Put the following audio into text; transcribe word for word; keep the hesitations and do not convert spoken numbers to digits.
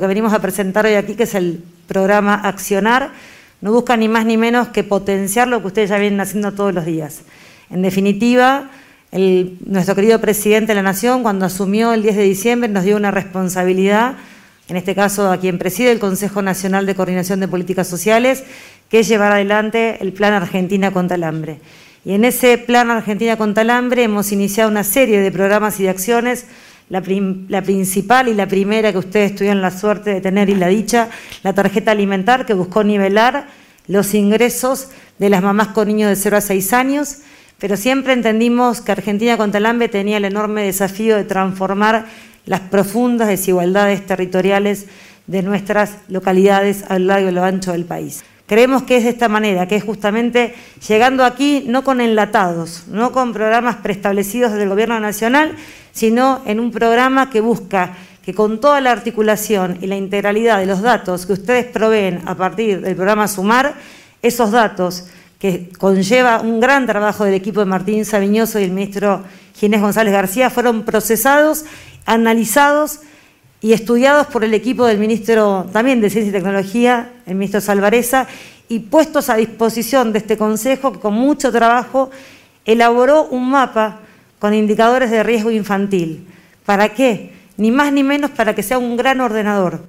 que venimos a presentar hoy aquí, que es el programa Accionar, no busca ni más ni menos que potenciar lo que ustedes ya vienen haciendo todos los días. En definitiva, el, nuestro querido presidente de la Nación, cuando asumió el diez de diciembre, nos dio una responsabilidad, en este caso a quien preside el Consejo Nacional de Coordinación de Políticas Sociales, que es llevar adelante el Plan Argentina contra el Hambre. Y en ese Plan Argentina contra el Hambre hemos iniciado una serie de programas y de acciones. La, prim, la principal y la primera que ustedes tuvieron la suerte de tener y la dicha, la tarjeta alimentar, que buscó nivelar los ingresos de las mamás con niños de cero a seis años, pero siempre entendimos que Argentina contra el Hambre tenía el enorme desafío de transformar las profundas desigualdades territoriales de nuestras localidades a lo largo y a lo ancho del país. Creemos que es de esta manera, que es justamente llegando aquí no con enlatados, no con programas preestablecidos del Gobierno Nacional, sino en un programa que busca que con toda la articulación y la integralidad de los datos que ustedes proveen a partir del programa Sumar, esos datos que conlleva un gran trabajo del equipo de Martín Sabiñoso y el ministro Ginés González García, fueron procesados, analizados y estudiados por el equipo del ministro también de Ciencia y Tecnología, el ministro Salvarezza, y puestos a disposición de este Consejo, que con mucho trabajo elaboró un mapa con indicadores de riesgo infantil. ¿Para qué? Ni más ni menos para que sea un gran ordenador,